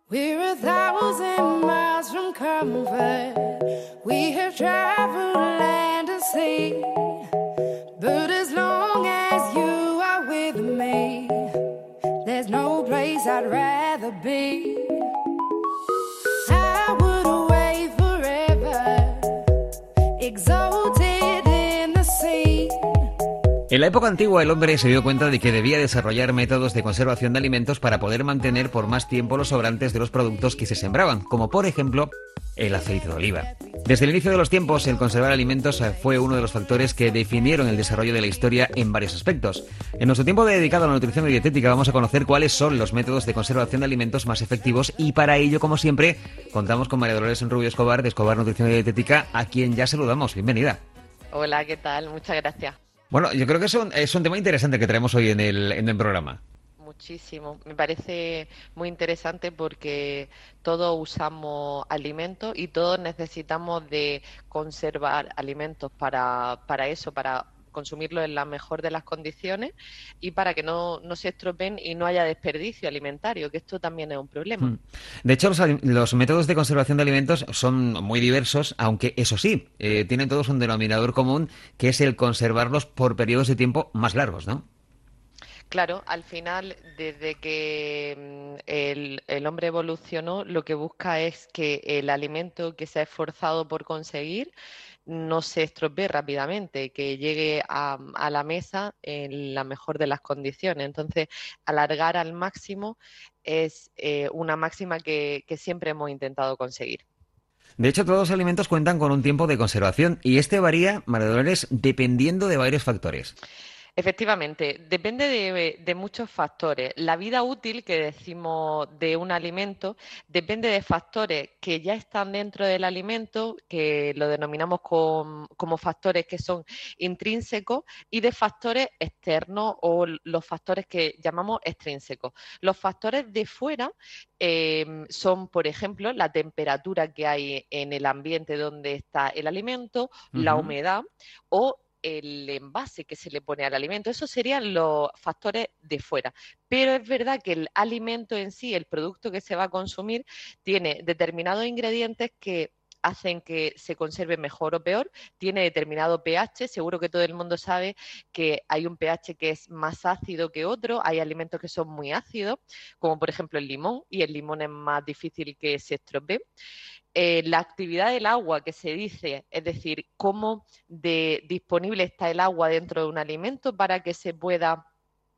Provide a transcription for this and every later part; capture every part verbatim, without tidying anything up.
We're a thousand miles from comfort. We have traveled land and sea. But as long as you are with me, there's no place I'd rather be. I would away forever, exalted in the sea. En la época antigua el hombre se dio cuenta de que debía desarrollar métodos de conservación de alimentos para poder mantener por más tiempo los sobrantes de los productos que se sembraban, como por ejemplo el aceite de oliva. Desde el inicio de los tiempos, el conservar alimentos fue uno de los factores que definieron el desarrollo de la historia en varios aspectos. En nuestro tiempo dedicado a la nutrición y dietética vamos a conocer cuáles son los métodos de conservación de alimentos más efectivos y para ello, como siempre, contamos con María Dolores Rubio Escobar de Escobar Nutrición y Dietética, a quien ya saludamos. Bienvenida. Hola, ¿qué tal? Muchas gracias. Bueno, yo creo que es un, es un tema interesante que traemos hoy en el, en el programa. Muchísimo. Me parece muy interesante porque todos usamos alimentos y todos necesitamos de conservar alimentos para, para eso, para consumirlos en la mejor de las condiciones y para que no, no se estropeen y no haya desperdicio alimentario, que esto también es un problema. De hecho, los, los métodos de conservación de alimentos son muy diversos, aunque eso sí, eh, tienen todos un denominador común, que es el conservarlos por periodos de tiempo más largos, ¿no? Claro, al final, desde que el, el hombre evolucionó, lo que busca es que el alimento que se ha esforzado por conseguir no se estropee rápidamente, que llegue a, a la mesa en la mejor de las condiciones. Entonces, alargar al máximo es eh, una máxima que, que siempre hemos intentado conseguir. De hecho, todos los alimentos cuentan con un tiempo de conservación y este varía, María Dolores, dependiendo de varios factores. Efectivamente, depende de, de muchos factores. La vida útil que decimos de un alimento depende de factores que ya están dentro del alimento, que lo denominamos con, como factores que son intrínsecos, y de factores externos o los factores que llamamos extrínsecos. Los factores de fuera eh, son, por ejemplo, la temperatura que hay en el ambiente donde está el alimento, uh-huh. la humedad o el envase que se le pone al alimento. Esos serían los factores de fuera. Pero es verdad que el alimento en sí, el producto que se va a consumir, tiene determinados ingredientes que hacen que se conserve mejor o peor, tiene determinado pH, seguro que todo el mundo sabe que hay un pH que es más ácido que otro, hay alimentos que son muy ácidos, como por ejemplo el limón, y el limón es más difícil que se estropee. Eh, la actividad del agua que se dice, es decir, cómo de disponible está el agua dentro de un alimento para que se pueda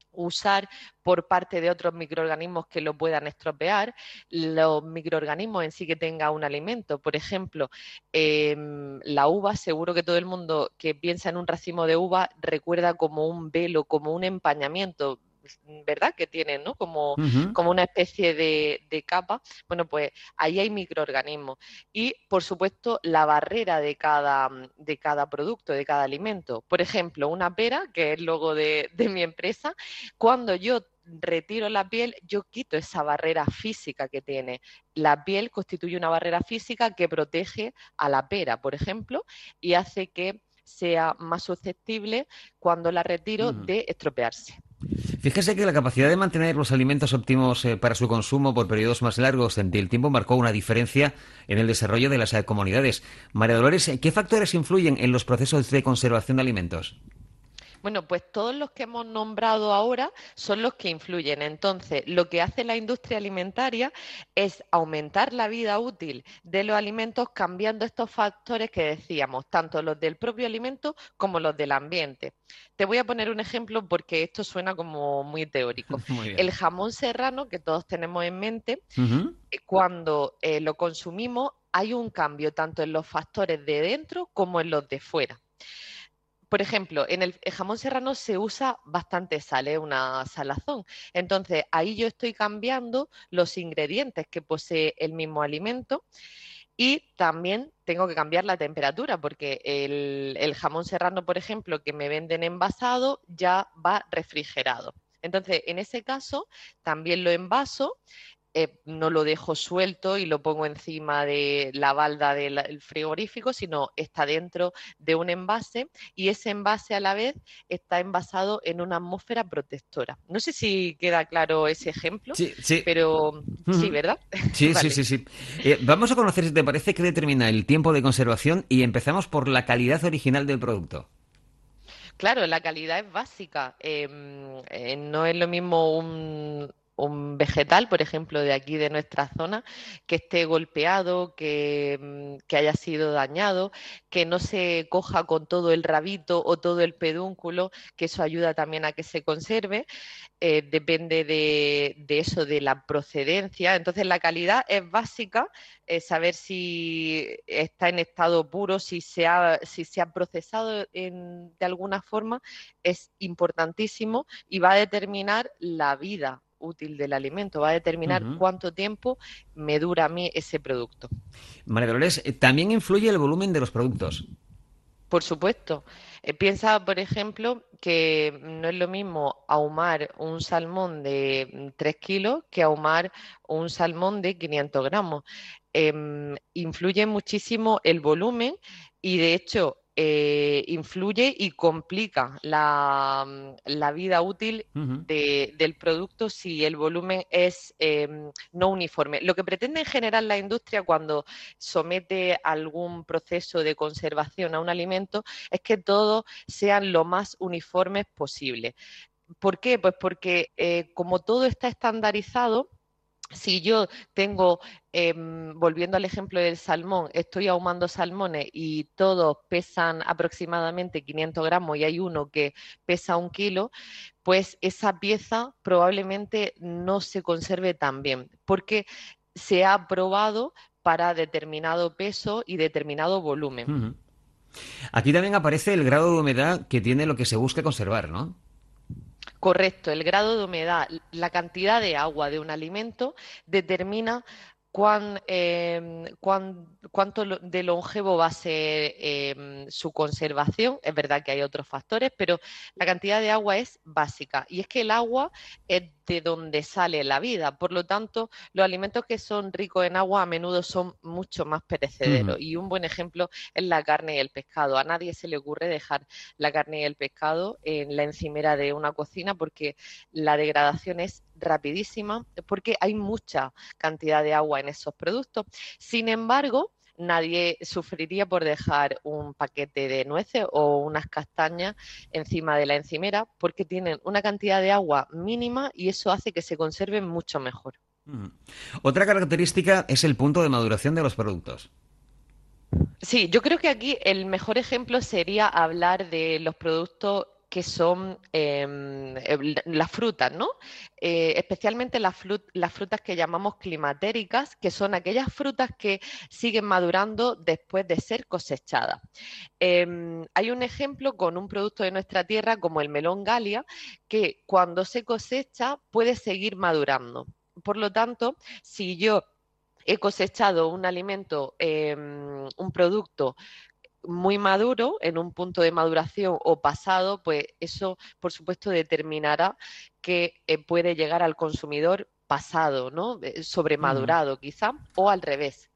usar por parte de otros microorganismos que lo puedan estropear, los microorganismos en sí que tenga un alimento. Por ejemplo, eh, la uva, seguro que todo el mundo que piensa en un racimo de uva recuerda como un velo, como un empañamiento, ¿verdad? Que tienen, ¿no? Como, uh-huh. como una especie de, de capa. Bueno, pues ahí hay microorganismos. Y, por supuesto, la barrera de cada, de cada producto, de cada alimento. Por ejemplo, una pera, que es el logo de, de mi empresa, cuando yo retiro la piel, yo quito esa barrera física que tiene. La piel constituye una barrera física que protege a la pera, por ejemplo, y hace que sea más susceptible cuando la retiro uh-huh. de estropearse. Fíjese que la capacidad de mantener los alimentos óptimos eh, para su consumo por periodos más largos en el tiempo marcó una diferencia en el desarrollo de las eh, comunidades. María Dolores, ¿qué factores influyen en los procesos de conservación de alimentos? Bueno, pues todos los que hemos nombrado ahora son los que influyen. Entonces, lo que hace la industria alimentaria es aumentar la vida útil de los alimentos cambiando estos factores que decíamos, tanto los del propio alimento como los del ambiente. Te voy a poner un ejemplo porque esto suena como muy teórico. Muy El jamón serrano, que todos tenemos en mente, uh-huh. cuando eh, lo consumimos hay un cambio tanto en los factores de dentro como en los de fuera. Por ejemplo, en el jamón serrano se usa bastante sal, ¿eh? Una salazón. Entonces, ahí yo estoy cambiando los ingredientes que posee el mismo alimento y también tengo que cambiar la temperatura porque el, el jamón serrano, por ejemplo, que me venden envasado, ya va refrigerado. Entonces, en ese caso, también lo envaso eh, no lo dejo suelto y lo pongo encima de la balda del frigorífico, sino está dentro de un envase y ese envase a la vez está envasado en una atmósfera protectora. No sé si queda claro ese ejemplo, Sí, sí. pero sí, Ujú. ¿verdad? Sí, sí, Vale. sí, sí. Eh, vamos a conocer, si te parece, qué determina el tiempo de conservación y empezamos por la calidad original del producto. Claro, la calidad es básica. Em, eh, no es lo mismo un, un vegetal, por ejemplo, de aquí de nuestra zona, que esté golpeado, que, mm, que haya sido dañado, que no se coja con todo el rabito o todo el pedúnculo, que eso ayuda también a que se conserve. Eh, depende de, de eso, de la procedencia. Entonces, la calidad es básica, eh, saber si está en estado puro, si se ha, si se ha procesado en, de alguna forma, es importantísimo y va a determinar la vida útil del alimento, va a determinar Ujú. cuánto tiempo me dura a mí ese producto. María Dolores, eh, también influye el volumen de los productos. Por supuesto. Eh, piensa, por ejemplo, que no es lo mismo ahumar un salmón de mm, tres kilos que ahumar un salmón de quinientos gramos. Em, influye muchísimo el volumen y, de hecho, eh, influye y complica la, mm, la vida útil Ujú. de- del producto si el volumen es em, no uniforme. Lo que pretende en general la industria cuando somete algún proceso de conservación a un alimento es que todos sean lo más uniformes posible. ¿Por qué? Pues porque eh, como todo está estandarizado, si yo tengo, eh, volviendo al ejemplo del salmón, estoy ahumando salmones y todos pesan aproximadamente quinientos gramos y hay uno que pesa un kilo, pues esa pieza probablemente no se conserve tan bien, porque se ha probado para determinado peso y determinado volumen. Ujú. Aquí también aparece el grado de humedad que tiene lo que se busca conservar, ¿no? Correcto, el grado de humedad, la cantidad de agua de un alimento determina cuán, em, cuán- cuánto lo- de longevo va a ser em, su conservación. Es verdad que hay otros factores, pero la cantidad de agua es básica. Y es que el agua es de donde sale la vida. Por lo tanto, los alimentos que son ricos en agua a menudo son mucho más Ujú. perecederos. Y un buen ejemplo es la carne y el pescado. A nadie se le ocurre dejar la carne y el pescado en la encimera de una cocina porque la degradación es rapidísima, porque hay mucha cantidad de agua en esos productos. Sin embargo, nadie sufriría por dejar un paquete de nueces o unas castañas encima de la encimera porque tienen una cantidad de agua mínima y eso hace que se conserven mucho mejor. Ujú. Otra característica es el punto de maduración de los productos. Sí, yo creo que aquí el mejor ejemplo sería hablar de los productos que son em, eh, las frutas, ¿no? Eh, especialmente las, fru- las frutas que llamamos climatéricas, que son aquellas frutas que siguen madurando después de ser cosechadas. Em, hay un ejemplo con un producto de nuestra tierra como el melón Galia, que cuando se cosecha puede seguir madurando. Por lo tanto, si yo he cosechado un alimento, eh, un producto muy maduro, en un punto de maduración o pasado, pues eso, por supuesto, determinará que eh, puede llegar al consumidor pasado, ¿no? Eh, Ujú. Sobremadurado quizá, o al revés.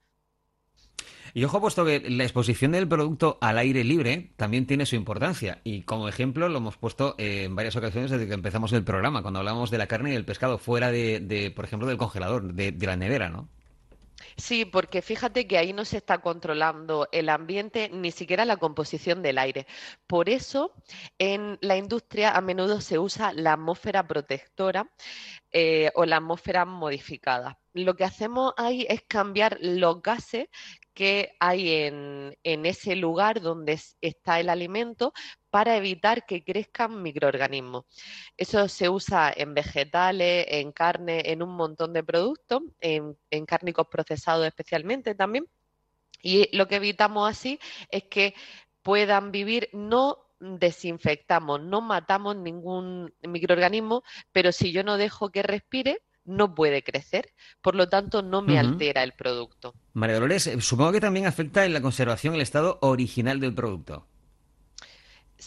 Y ojo, puesto que la exposición del producto al aire libre también tiene su importancia. Y como ejemplo lo hemos puesto eh, en varias ocasiones desde que empezamos el programa, cuando hablamos de la carne y del pescado fuera de, de, por ejemplo, del congelador, de, de la nevera, ¿no? Sí, porque fíjate que ahí no se está controlando el ambiente, ni siquiera la composición del aire. Por eso, en la industria a menudo se usa la atmósfera protectora eh, o la atmósfera modificada. Lo que hacemos ahí es cambiar los gases que hay en, en ese lugar donde es- está el alimento para evitar que crezcan microorganismos. Eso se usa en vegetales, en carne, en un montón de productos, en, en cárnicos procesados especialmente también. Y lo que evitamos así es que puedan vivir, no desinfectamos, no matamos ningún microorganismo, pero si yo no dejo que respire, no puede crecer. Por lo tanto, no me Ujú. altera el producto. María Dolores, eh, supongo que también afecta en la conservación el estado original del producto. Sí,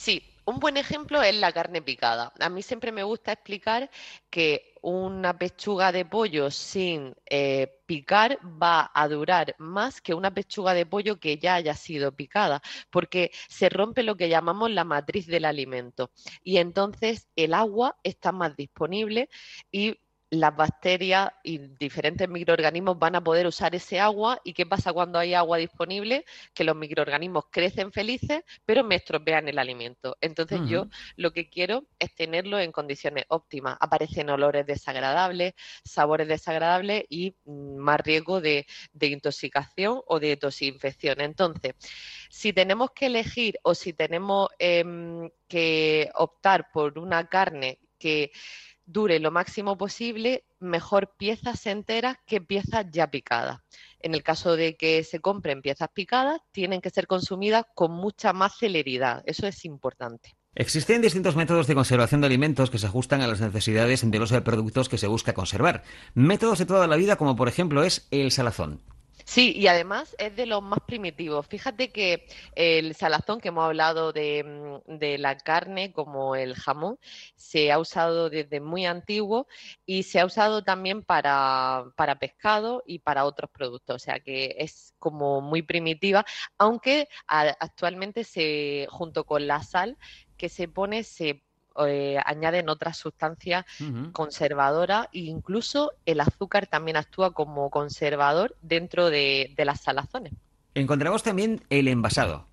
un buen ejemplo es la carne picada. A mí siempre me gusta explicar que una pechuga de pollo sin eh, picar va a durar más que una pechuga de pollo que ya haya sido picada, porque se rompe lo que llamamos la matriz del alimento y entonces el agua está más disponible y las bacterias y diferentes microorganismos van a poder usar ese agua. ¿Y qué pasa cuando hay agua disponible? Que los microorganismos crecen felices, pero me estropean el alimento. Entonces yo Ujú. lo que quiero es tenerlo en condiciones óptimas. Aparecen olores desagradables, sabores desagradables y mm, más riesgo de, de intoxicación o de toxinfección. Entonces, si tenemos que elegir o si tenemos em, que optar por una carne que dure lo máximo posible, mejor piezas enteras que piezas ya picadas. En el caso de que se compren piezas picadas, tienen que ser consumidas con mucha más celeridad. Eso es importante. Existen distintos métodos de conservación de alimentos que se ajustan a las necesidades de los productos que se busca conservar. Métodos de toda la vida, como por ejemplo es el salazón. Sí, y además es de los más primitivos. Fíjate que el salazón, que hemos hablado de, mm, de la carne como el jamón, se ha usado desde muy antiguo y se ha usado también para, para pescado y para otros productos. O sea que es como muy primitiva, aunque a- actualmente se, junto con la sal que se pone, se eh, añaden otras sustancias Ujú. conservadora e incluso el azúcar también actúa como conservador dentro de, de las salazones. Encontramos también el envasado.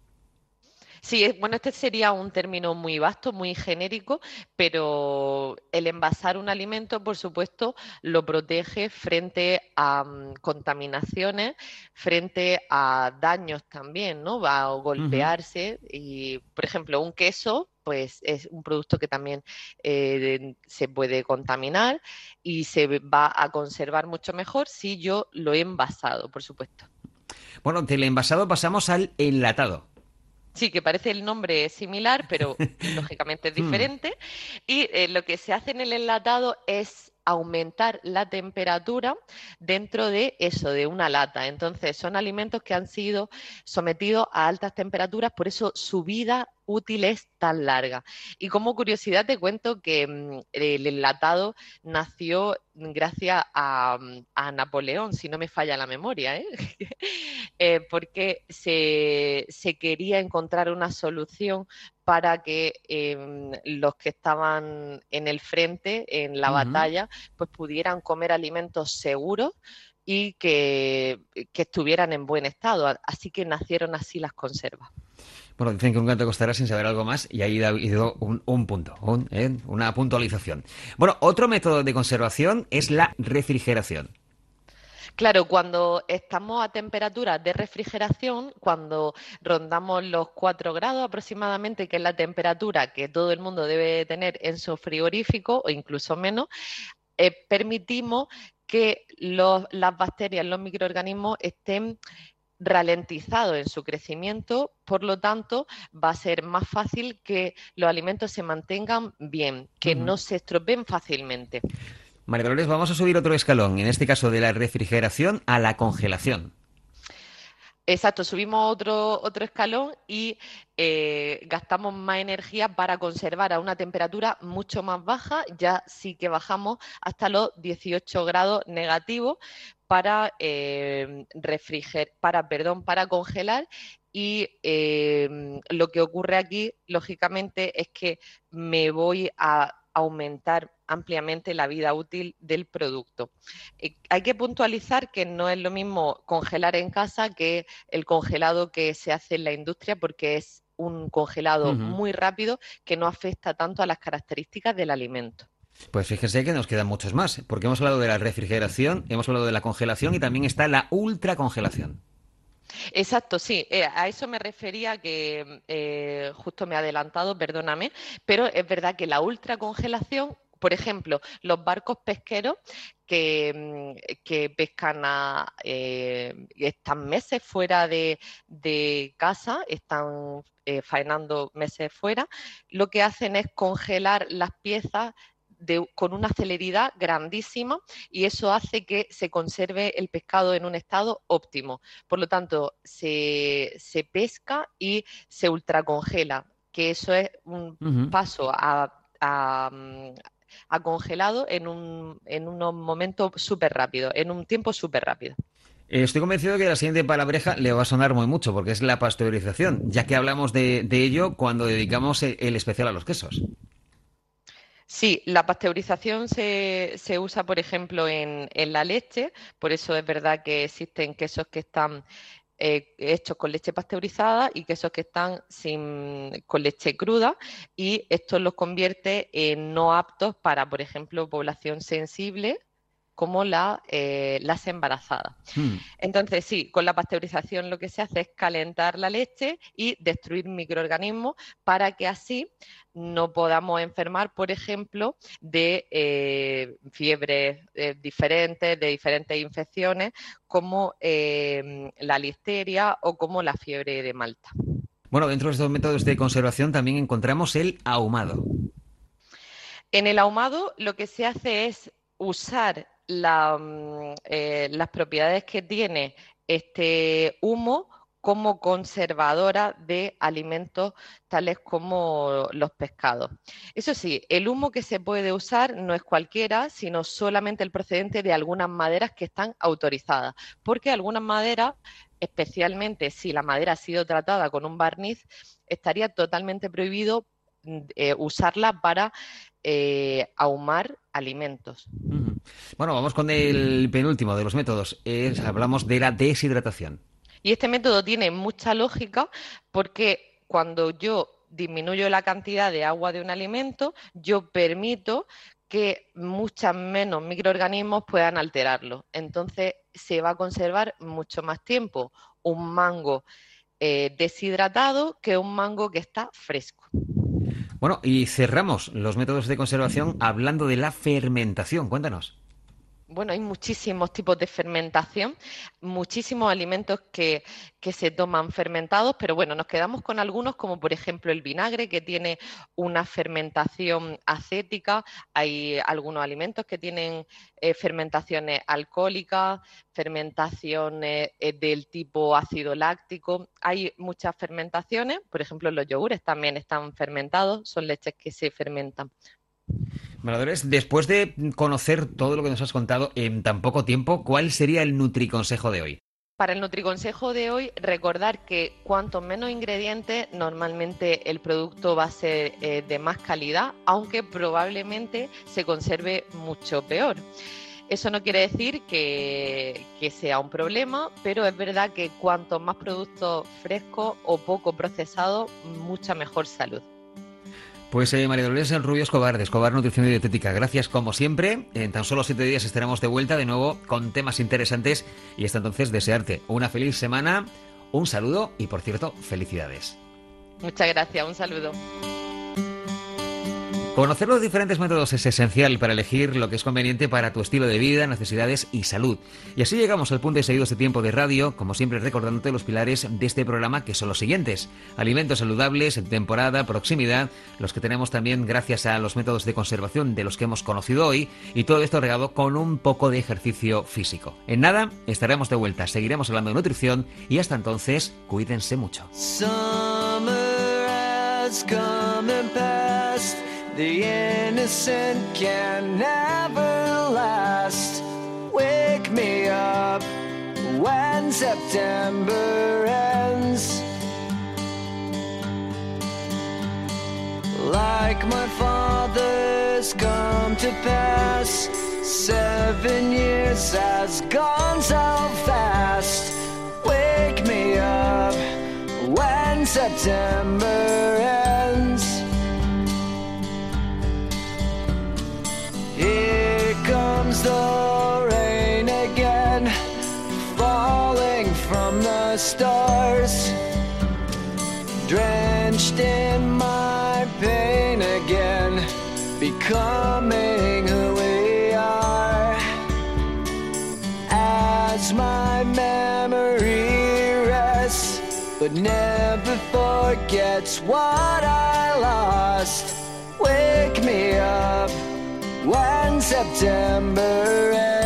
Sí, es- bueno, este sería un término muy vasto, muy genérico, pero el envasar un alimento, por supuesto, lo protege frente a mm, contaminaciones, frente a daños también, ¿no? Va a Ujú. golpearse y, por ejemplo, un queso, pues es un producto que también eh, de- se puede contaminar y se va a conservar mucho mejor si yo lo he envasado, por supuesto. Bueno, del envasado pasamos al enlatado. Sí, que parece el nombre similar, pero lógicamente es Hmm. diferente. Y eh, lo que se hace en el enlatado es aumentar la temperatura dentro de eso, de una lata. Entonces, son alimentos que han sido sometidos a altas temperaturas, por eso su vida útil es tan larga. Y como curiosidad te cuento que mm, el enlatado nació gracias a, mm, a Napoleón, si no me falla la memoria, ¿eh? eh, porque se, se, quería encontrar una solución para que eh, los que estaban en el frente, en la Ujú. batalla, pues pudieran comer alimentos seguros y que, que estuvieran en buen estado. Así que nacieron así las conservas. Bueno, dicen que nunca te costará sin saber algo más y ahí ha ido un, un punto, un- ¿eh? Una puntualización. Bueno, otro método de conservación es la refrigeración. Claro, cuando estamos a temperaturas de refrigeración, cuando rondamos los cuatro grados aproximadamente, que es la temperatura que todo el mundo debe tener en su frigorífico o incluso menos, eh, permitimos que los, las bacterias, los microorganismos estén ralentizados en su crecimiento, por lo tanto, va a ser más fácil que los alimentos se mantengan bien, que Ujú. no se estropeen fácilmente. María Dolores, vamos a subir otro escalón, en este caso de la refrigeración a la congelación. Exacto, subimos otro, otro escalón y eh, gastamos más energía para conservar a una temperatura mucho más baja. Ya sí que bajamos hasta los dieciocho grados negativos para, eh, refriger para, perdón, para congelar. Y eh, lo que ocurre aquí, lógicamente, es que me voy a aumentar ampliamente la vida útil del producto. Eh, hay que puntualizar que no es lo mismo congelar en casa que el congelado que se hace en la industria, porque es un congelado Ujú. muy rápido que no afecta tanto a las características del alimento. Pues fíjense que nos quedan muchos más, porque hemos hablado de la refrigeración, hemos hablado de la congelación y también está la ultracongelación. Exacto, sí, eh, a eso me refería que eh, justo me he adelantado, perdóname, pero es verdad que la ultracongelación, por ejemplo, los barcos pesqueros que, mm, que pescan a, eh, están meses fuera de, de casa, están eh, faenando meses fuera, lo que hacen es congelar las piezas de, con una celeridad grandísima y eso hace que se conserve el pescado en un estado óptimo. Por lo tanto, se, se pesca y se ultracongela. que eso es un Uh-huh. paso a, a, a congelado en, un, en unos momentos súper rápidos, en un tiempo súper rápido. Estoy convencido que la siguiente palabreja le va a sonar muy mucho, porque es la pasteurización, ya que hablamos de, de ello cuando dedicamos el, el especial a los quesos. Sí, la pasteurización se, se usa, por ejemplo, en, en la leche, por eso es verdad que existen quesos que están eh, hechos con leche pasteurizada y quesos que están sin, con leche cruda, y esto los convierte en no aptos para, por ejemplo, población sensible como la, eh, las embarazadas. Hmm. Entonces, sí, con la pasteurización lo que se hace es calentar la leche y destruir microorganismos para que así no podamos enfermar, por ejemplo, de eh, fiebres eh, diferentes, de diferentes infecciones, como eh, la listeria o como la fiebre de Malta. Bueno, dentro de estos métodos de conservación también encontramos el ahumado. En el ahumado lo que se hace es usar la, eh, las propiedades que tiene este humo como conservadora de alimentos tales como los pescados. Eso sí, el humo que se puede usar no es cualquiera, sino solamente el procedente de algunas maderas que están autorizadas, porque algunas maderas, especialmente si la madera ha sido tratada con un barniz, estaría totalmente prohibido eh, usarla para eh, ahumar alimentos. Uh-huh. Bueno, vamos con el penúltimo de los métodos. Es, hablamos de la deshidratación. Y este método tiene mucha lógica porque cuando yo disminuyo la cantidad de agua de un alimento, yo permito que muchos menos microorganismos puedan alterarlo. Entonces se va a conservar mucho más tiempo un mango eh, deshidratado que un mango que está fresco. Bueno, y cerramos los métodos de conservación hablando de la fermentación. Cuéntanos. Bueno, hay muchísimos tipos de fermentación, muchísimos alimentos que, que se toman fermentados, pero bueno, nos quedamos con algunos como por ejemplo el vinagre, que tiene una fermentación acética. Hay algunos alimentos que tienen eh, fermentaciones alcohólicas, fermentaciones eh, del tipo ácido láctico. Hay muchas fermentaciones, por ejemplo los yogures también están fermentados, son leches que se fermentan. Maradores, después de conocer todo lo que nos has contado en tan poco tiempo, ¿cuál sería el nutriconsejo de hoy? Para el nutriconsejo de hoy, recordar que cuanto menos ingredientes, normalmente el producto va a ser eh, de más calidad, aunque probablemente se conserve mucho peor. Eso no quiere decir que, que sea un problema, pero es verdad que cuanto más productos frescos o poco procesados, mucha mejor salud. Pues eh, María Dolores Rubio Escobar, de Escobar Nutrición y Dietética, gracias como siempre. En tan solo siete días estaremos de vuelta de nuevo con temas interesantes y hasta entonces desearte una feliz semana, un saludo y, por cierto, felicidades. Muchas gracias, un saludo. Conocer los diferentes métodos es esencial para elegir lo que es conveniente para tu estilo de vida, necesidades y salud. Y así llegamos al punto y seguido este tiempo de radio, como siempre recordándote los pilares de este programa, que son los siguientes: alimentos saludables, en temporada, proximidad, los que tenemos también gracias a los métodos de conservación de los que hemos conocido hoy, y todo esto regado con un poco de ejercicio físico. En nada, estaremos de vuelta, seguiremos hablando de nutrición y hasta entonces, cuídense mucho. Summer has come and passed. The innocent can never last. Wake me up when September ends. Like my father's come to pass. Seven years has gone so fast. Wake me up when September ends. Here comes the rain again, falling from the stars, drenched in my pain again, becoming who we are. As my memory rests, but never forgets what I lost. Wake me up when September ends.